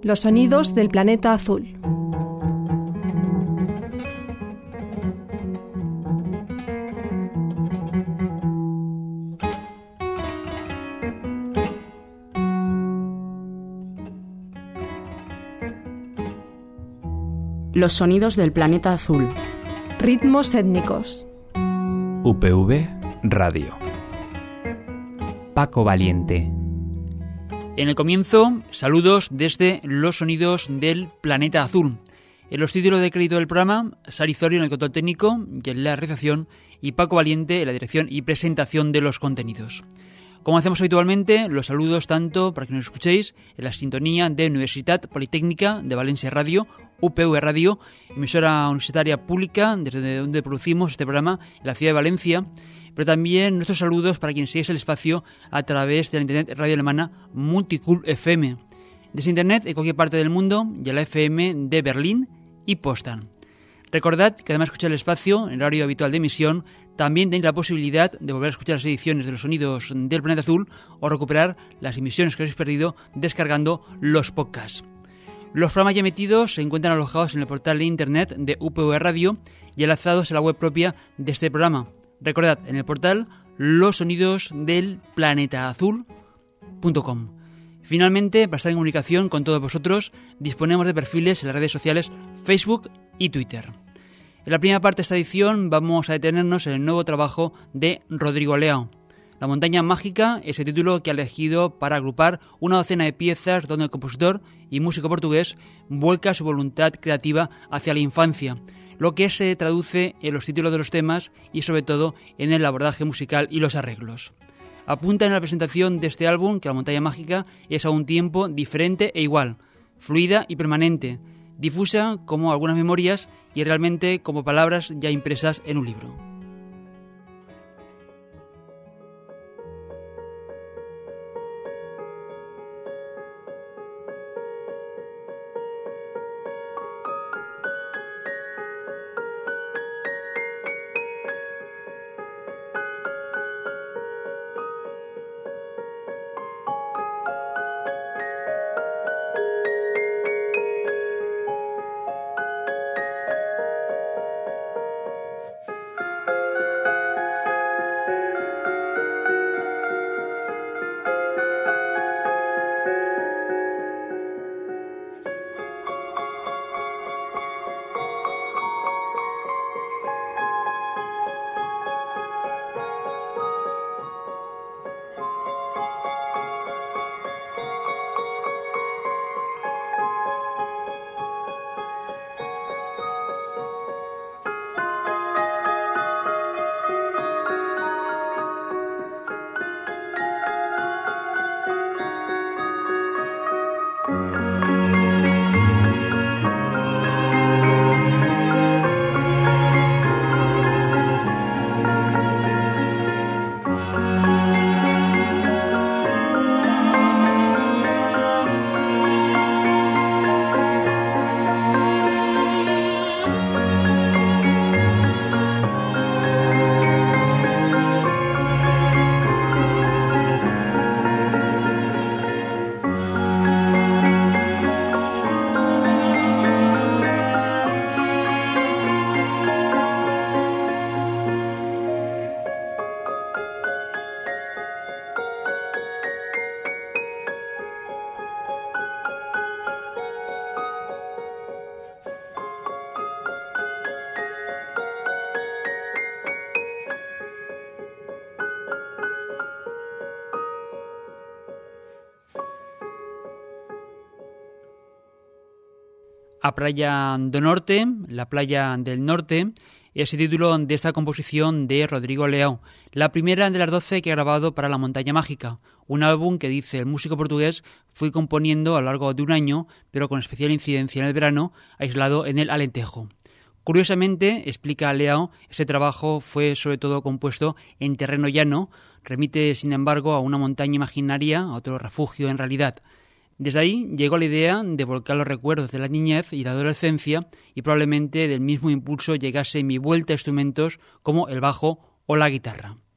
Los sonidos del planeta azul. Los sonidos del planeta azul. Ritmos étnicos. UPV Radio. Paco Valiente. En el comienzo, saludos desde Los sonidos del planeta azul. En los títulos de crédito del programa, Sari Zorio en el control técnico y en la realización, y Paco Valiente en la dirección y presentación de los contenidos. Como hacemos habitualmente, los saludos tanto para que nos escuchéis en la sintonía de Universitat Politécnica de Valencia Radio, UPV Radio, emisora universitaria pública desde donde producimos este programa en la ciudad de Valencia, pero también nuestros saludos para quienes sigáis el espacio a través de la internet radio alemana Multicult FM, desde internet en cualquier parte del mundo y a la FM de Berlín y Potsdam. Recordad que además de escuchar el espacio en horario habitual de emisión, también tenéis la posibilidad de volver a escuchar las ediciones de los sonidos del planeta azul o recuperar las emisiones que os habéis perdido descargando los podcasts. Los programas ya emitidos se encuentran alojados en el portal de internet de UPV Radio y enlazados a la web propia de este programa. Recordad, en el portal losonidosdelplanetaazul.com. Finalmente, para estar en comunicación con todos vosotros, disponemos de perfiles en las redes sociales Facebook y Twitter. En la primera parte de esta edición vamos a detenernos en el nuevo trabajo de Rodrigo Leao. La montaña mágica es el título que ha elegido para agrupar una docena de piezas donde el compositor y músico portugués vuelca su voluntad creativa hacia la infancia, lo que se traduce en los títulos de los temas y sobre todo en el abordaje musical y los arreglos. Apunta en la presentación de este álbum que la montaña mágica es a un tiempo diferente e igual, fluida y permanente, difusa como algunas memorias y realmente como palabras ya impresas en un libro. A Praia do Norte, la playa del norte, es el título de esta composición de Rodrigo Leao, la primera de las 12 que ha grabado para La montaña mágica, un álbum que, dice el músico portugués, fue componiendo a lo largo de un año, pero con especial incidencia en el verano, aislado en el Alentejo. Curiosamente, explica Leao, ese trabajo fue sobre todo compuesto en terreno llano, remite sin embargo a una montaña imaginaria, a otro refugio en realidad. Desde ahí llegó la idea de volcar los recuerdos de la niñez y la adolescencia y probablemente del mismo impulso llegase mi vuelta a instrumentos como el bajo o la guitarra.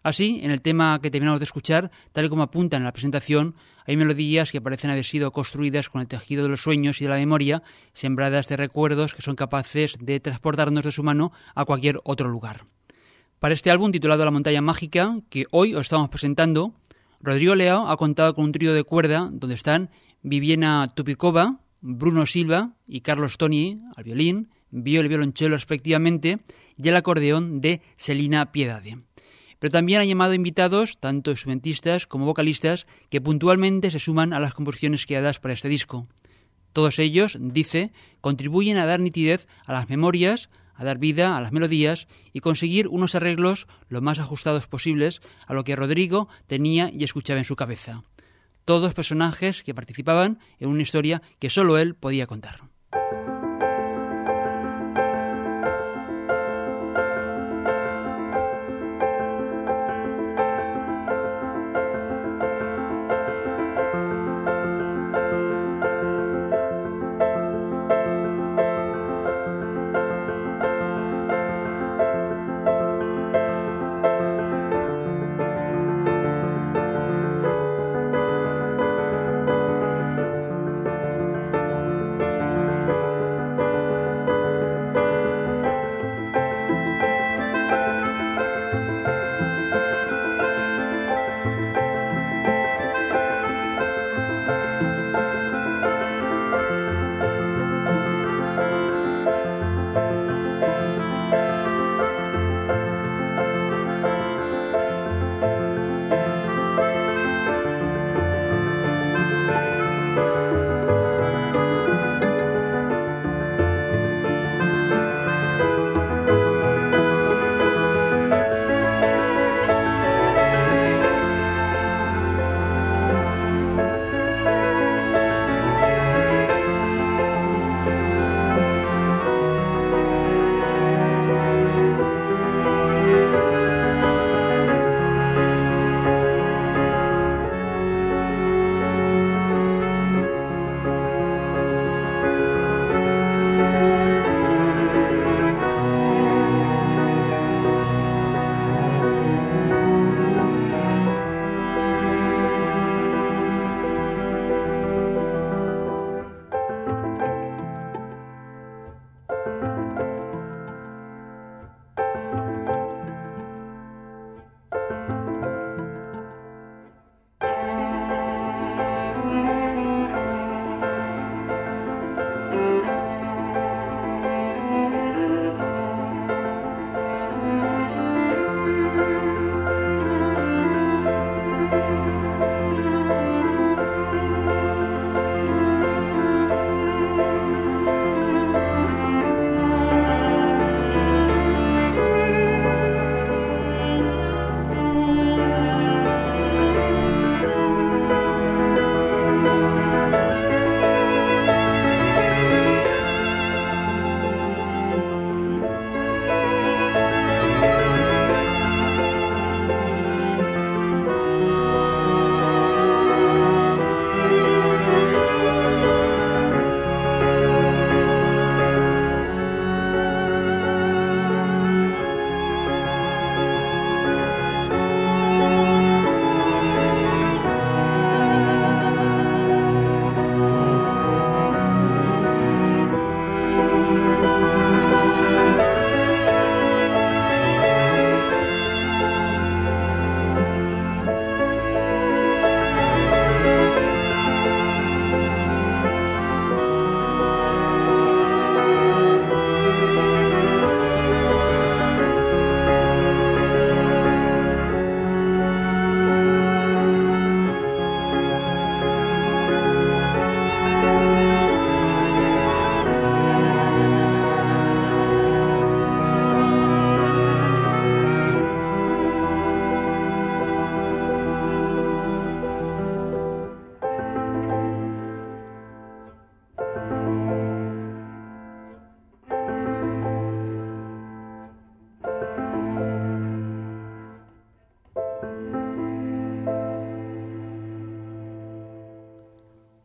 Así, en el tema que terminamos de escuchar, tal y como apuntan en la presentación, hay melodías que parecen haber sido construidas con el tejido de los sueños y de la memoria, sembradas de recuerdos que son capaces de transportarnos de su mano a cualquier otro lugar. Para este álbum titulado La montaña mágica, que hoy os estamos presentando, Rodrigo Leao ha contado con un trío de cuerda donde están Viviana Tupikova, Bruno Silva y Carlos Toni al violín, viola y violonchelo respectivamente, y el acordeón de Selina Piedade. Pero también han llamado invitados, tanto instrumentistas como vocalistas, que puntualmente se suman a las composiciones creadas para este disco. Todos ellos, dice, contribuyen a dar nitidez a las memorias, a dar vida a las melodías y conseguir unos arreglos lo más ajustados posibles a lo que Rodrigo tenía y escuchaba en su cabeza. Todos personajes que participaban en una historia que solo él podía contar.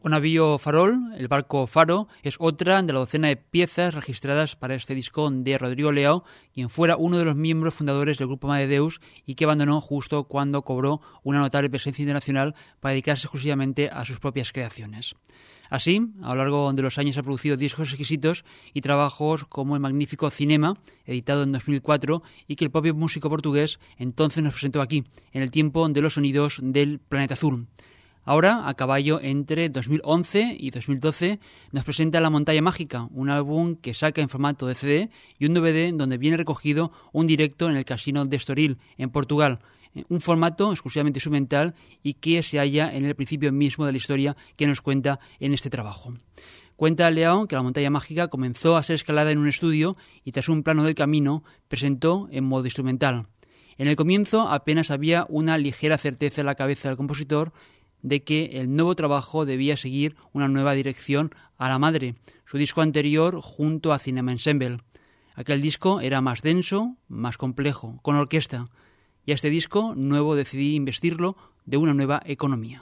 O Navío Farol, el barco Faro, es otra de la docena de piezas registradas para este disco de Rodrigo Leao, quien fuera uno de los miembros fundadores del grupo Amadeus y que abandonó justo cuando cobró una notable presencia internacional para dedicarse exclusivamente a sus propias creaciones. Así, a lo largo de los años ha producido discos exquisitos y trabajos como el magnífico Cinema, editado en 2004, y que el propio músico portugués entonces nos presentó aquí, en el tiempo de los sonidos del Planeta Azul. Ahora, a caballo entre 2011 y 2012, nos presenta La Montaña Mágica, un álbum que saca en formato de CD y un DVD donde viene recogido un directo en el Casino de Estoril, en Portugal, un formato exclusivamente instrumental y que se halla en el principio mismo de la historia que nos cuenta en este trabajo. Cuenta Leao que La Montaña Mágica comenzó a ser escalada en un estudio y tras un plano del camino presentó en modo instrumental. En el comienzo apenas había una ligera certeza en la cabeza del compositor de que el nuevo trabajo debía seguir una nueva dirección a La Madre, su disco anterior junto a Cinema Ensemble. Aquel disco era más denso, más complejo, con orquesta, y a este disco nuevo decidí investirlo de una nueva economía.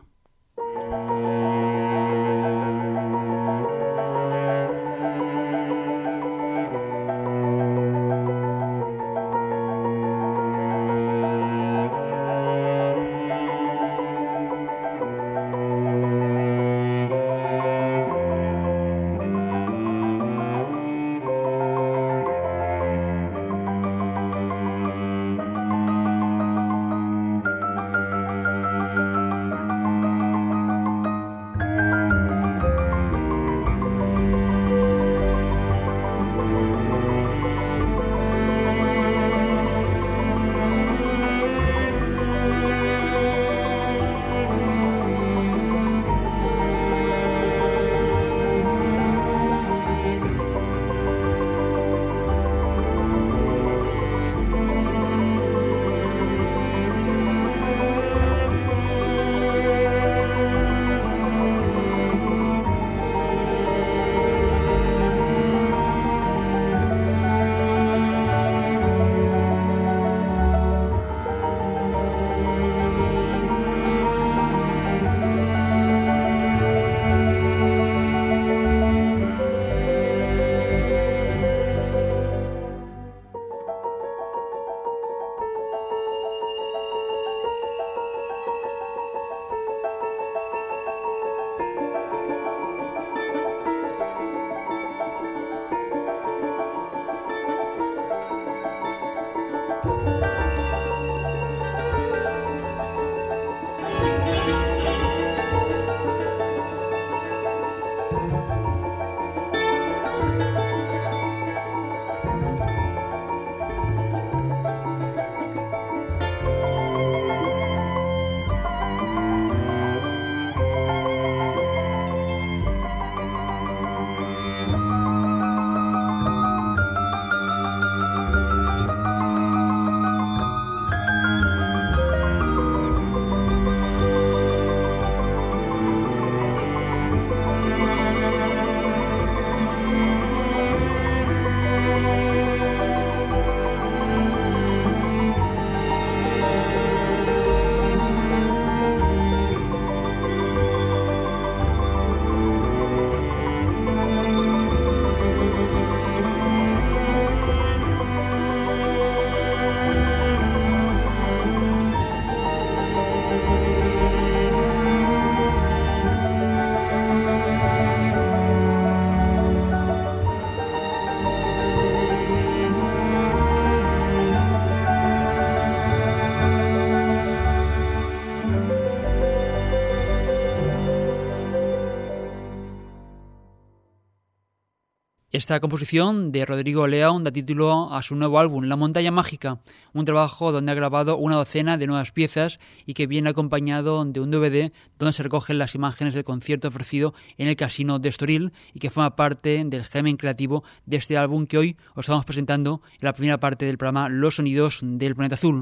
Esta composición de Rodrigo Leao da título a su nuevo álbum, La Montaña Mágica, un trabajo donde ha grabado una docena de nuevas piezas y que viene acompañado de un DVD donde se recogen las imágenes del concierto ofrecido en el Casino de Estoril y que forma parte del germen creativo de este álbum que hoy os estamos presentando en la primera parte del programa Los Sonidos del Planeta Azul.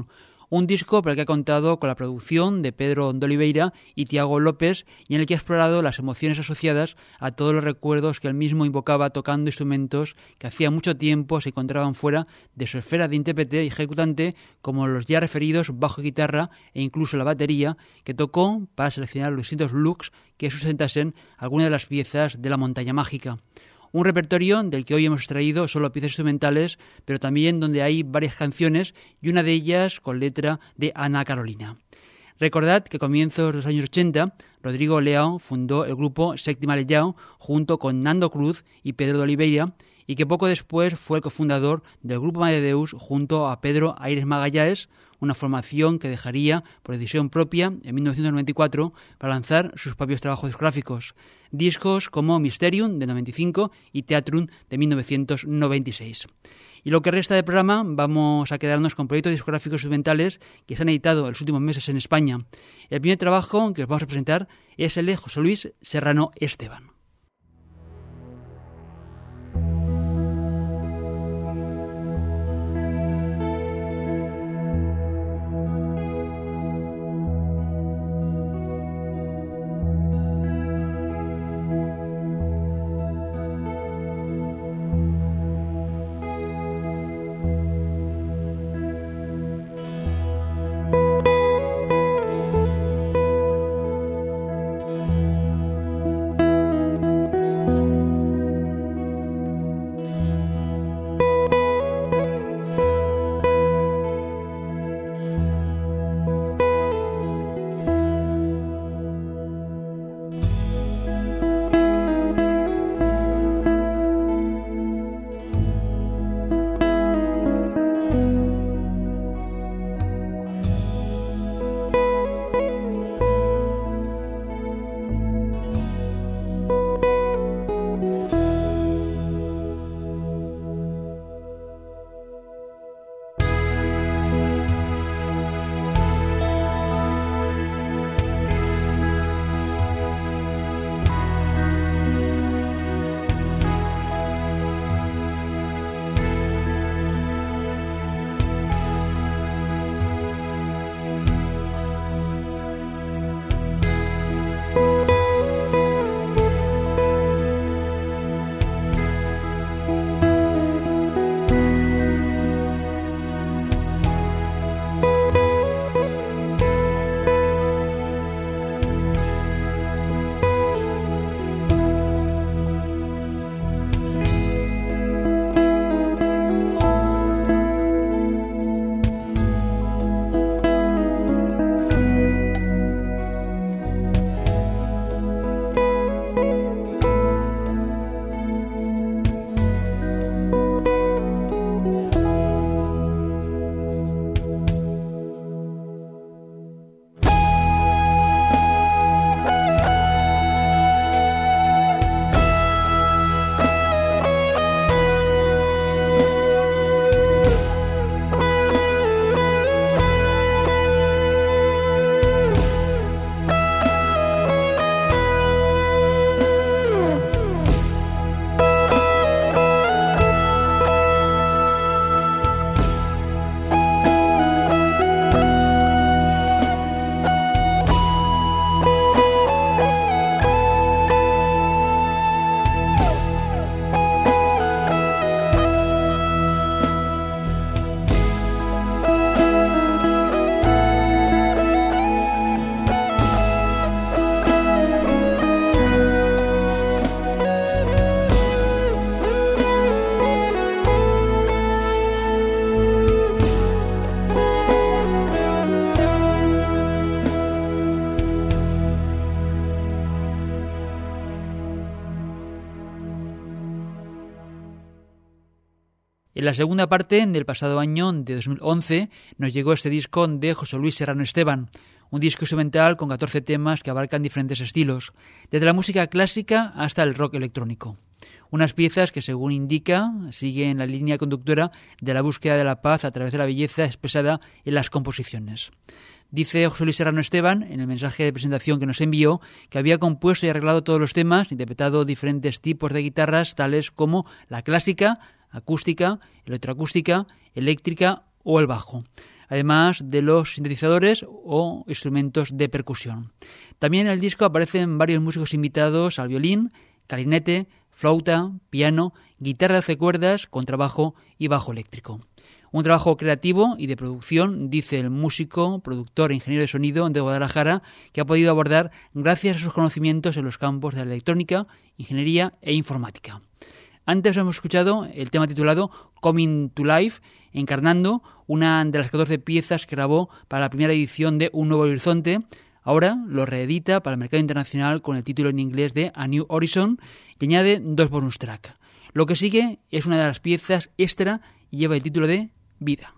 Un disco para el que ha contado con la producción de Pedro de Oliveira y Tiago López y en el que ha explorado las emociones asociadas a todos los recuerdos que él mismo invocaba tocando instrumentos que hacía mucho tiempo se encontraban fuera de su esfera de intérprete y ejecutante, como los ya referidos bajo y guitarra e incluso la batería, que tocó para seleccionar los distintos looks que sustentasen algunas de las piezas de La Montaña Mágica. Un repertorio del que hoy hemos extraído solo piezas instrumentales, pero también donde hay varias canciones y una de ellas con letra de Ana Carolina. Recordad que a comienzos de los años 80, Rodrigo Leao fundó el grupo Séptima Leao junto con Nando Cruz y Pedro de Oliveira, y que poco después fue el cofundador del grupo Madre Deus junto a Pedro Aires Magallanes, una formación que dejaría por decisión propia en 1994 para lanzar sus propios trabajos discográficos, discos como Mysterium de 95 y Teatrum de 1996. Y lo que resta del programa vamos a quedarnos con proyectos discográficos instrumentales que se han editado en los últimos meses en España. El primer trabajo que os vamos a presentar es el de José Luis Serrano Esteban. En la segunda parte del pasado año de 2011 nos llegó este disco de José Luis Serrano Esteban, un disco instrumental con 14 temas que abarcan diferentes estilos, desde la música clásica hasta el rock electrónico. Unas piezas que, según indica, siguen la línea conductora de la búsqueda de la paz a través de la belleza expresada en las composiciones. Dice José Luis Serrano Esteban, en el mensaje de presentación que nos envió, que había compuesto y arreglado todos los temas, interpretado diferentes tipos de guitarras, tales como la clásica, acústica, electroacústica, eléctrica o el bajo. además de los sintetizadores o instrumentos de percusión. También en el disco aparecen varios músicos invitados al violín, clarinete, flauta, piano, guitarra de 12 cuerdas, contrabajo y bajo eléctrico. Un trabajo creativo y de producción, dice el músico, productor e ingeniero de sonido de Guadalajara, que ha podido abordar gracias a sus conocimientos en los campos de la electrónica, ingeniería e informática. Antes hemos escuchado el tema titulado Coming to Life, encarnando una de las 14 piezas que grabó para la primera edición de Un Nuevo Horizonte. Ahora lo reedita para el mercado internacional con el título en inglés de A New Horizon y añade 2 bonus track. Lo que sigue es una de las piezas extra y lleva el título de Vida.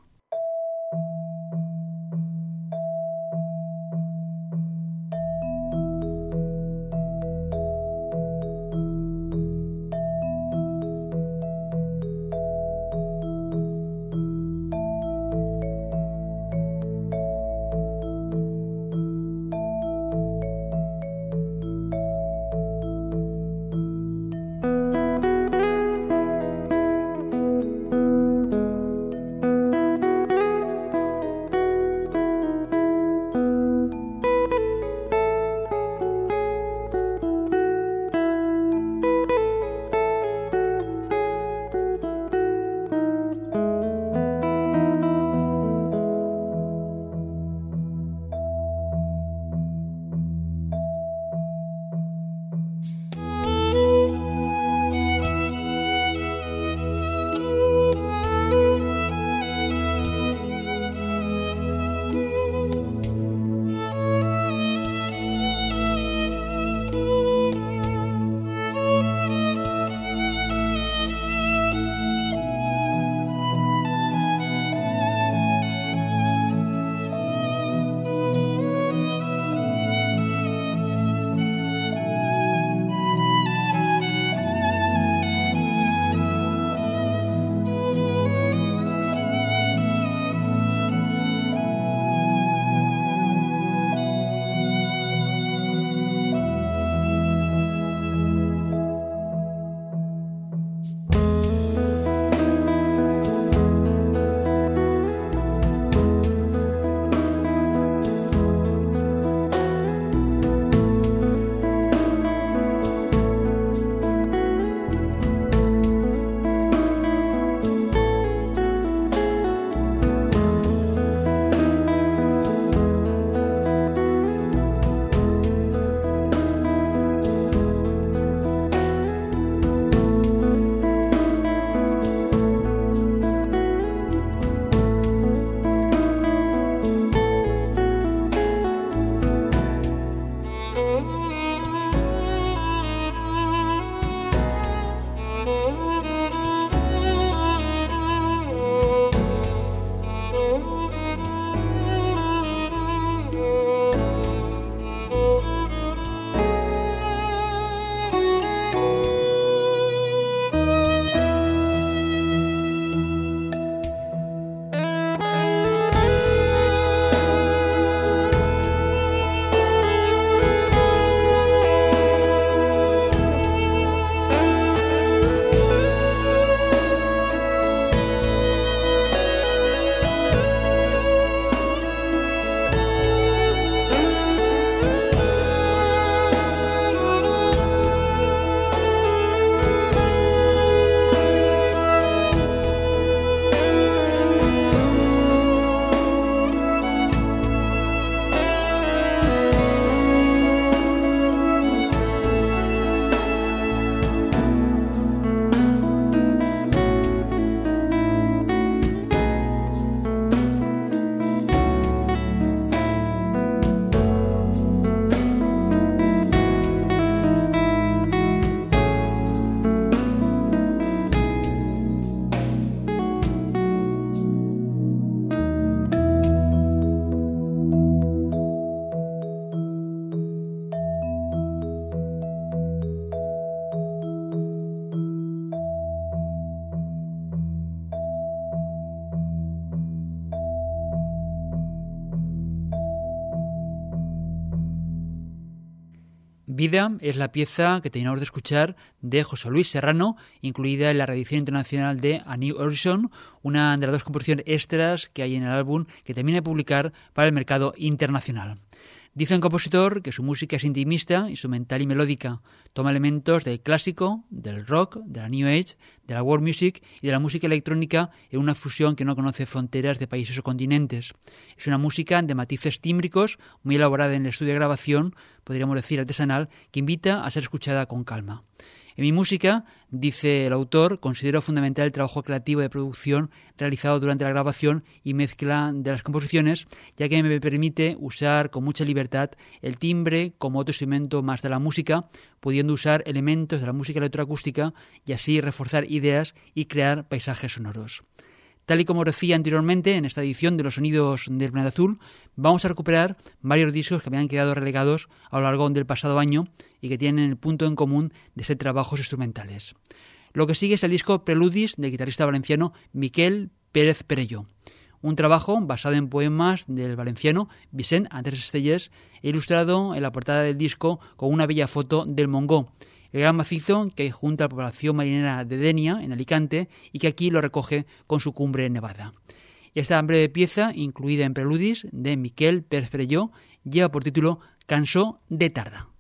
Vida es la pieza que terminamos de escuchar de José Luis Serrano, incluida en la reedición internacional de A New Horizon, una de las dos composiciones extras que hay en el álbum que termina de publicar para el mercado internacional. Dice el compositor que su música es intimista, instrumental y melódica. Toma elementos del clásico, del rock, de la New Age, de la world music y de la música electrónica en una fusión que no conoce fronteras de países o continentes. Es una música de matices tímbricos, muy elaborada en el estudio de grabación, podríamos decir artesanal, que invita a ser escuchada con calma. En mi música, dice el autor, considero fundamental el trabajo creativo de producción realizado durante la grabación y mezcla de las composiciones, ya que me permite usar con mucha libertad el timbre como otro instrumento más de la música, pudiendo usar elementos de la música electroacústica y así reforzar ideas y crear paisajes sonoros. Tal y como decía anteriormente, en esta edición de Los Sonidos del Planeta Azul, vamos a recuperar varios discos que habían quedado relegados a lo largo del pasado año y que tienen el punto en común de ser trabajos instrumentales. Lo que sigue es el disco Preludis del guitarrista valenciano Miquel Pérez Perelló, un trabajo basado en poemas del valenciano Vicent Andrés Estellés e ilustrado en la portada del disco con una bella foto del Mongó, el gran macizo que hay junto a la población marinera de Denia, en Alicante, y que aquí lo recoge con su cumbre nevada. Esta breve pieza, incluida en Preludis, de Miquel Pérez Perelló, lleva por título Cançó de tarda.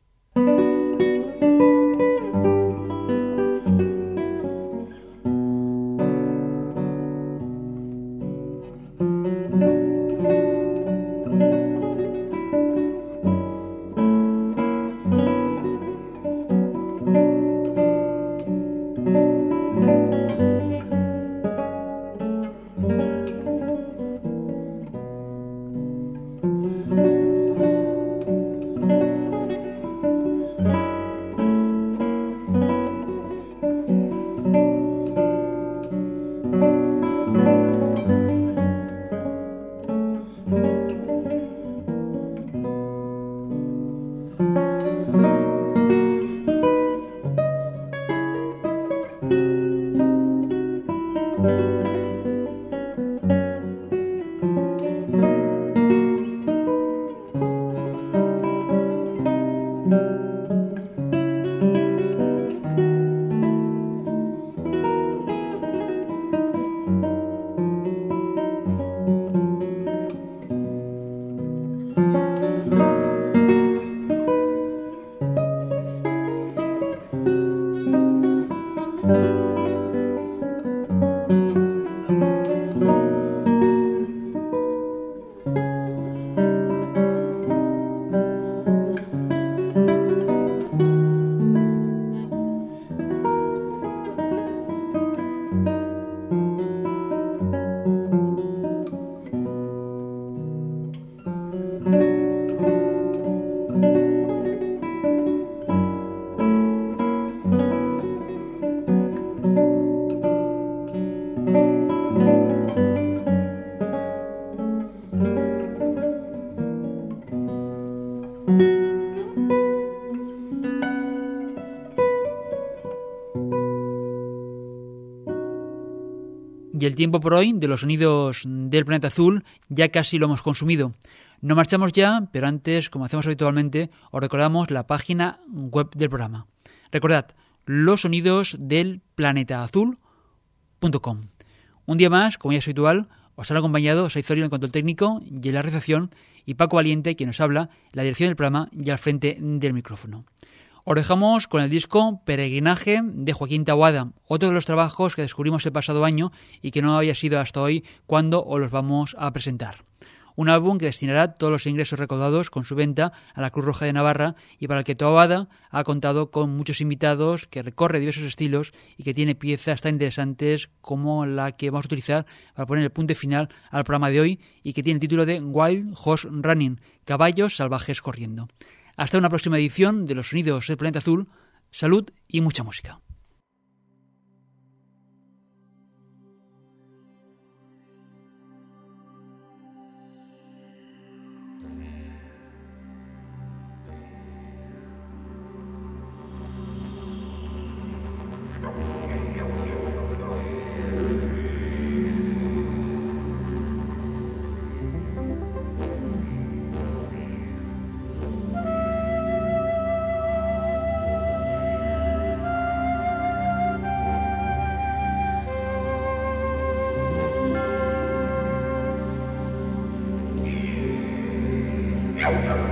Y el tiempo por hoy de los sonidos del planeta azul ya casi lo hemos consumido. No marchamos ya, pero antes, como hacemos habitualmente, os recordamos la página web del programa. Recordad, losonidosdelplanetaazul.com. Un día más, como ya es habitual, os han acompañado Saizorio en el control técnico y en la realización, y Paco Valiente, quien nos habla, la dirección del programa y al frente del micrófono. Os dejamos con el disco Peregrinaje de Joaquín Taboada, otro de los trabajos que descubrimos el pasado año y que no había sido hasta hoy cuando os los vamos a presentar. Un álbum que destinará todos los ingresos recaudados con su venta a la Cruz Roja de Navarra y para el que Taboada ha contado con muchos invitados, que recorre diversos estilos y que tiene piezas tan interesantes como la que vamos a utilizar para poner el punto final al programa de hoy y que tiene el título de Wild Horse Running, Caballos Salvajes Corriendo. Hasta una próxima edición de Los Sonidos del Planeta Azul. Salud y mucha música. Thank you.